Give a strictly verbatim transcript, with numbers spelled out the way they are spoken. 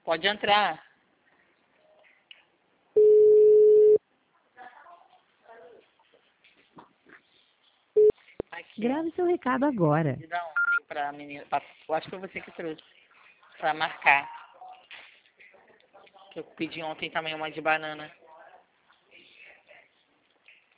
Pode entrar. Aqui. Grave seu recado agora. Me dá ontem pra menina. Pra, eu acho que foi você que trouxe. Pra marcar. Que eu pedi ontem também uma de banana.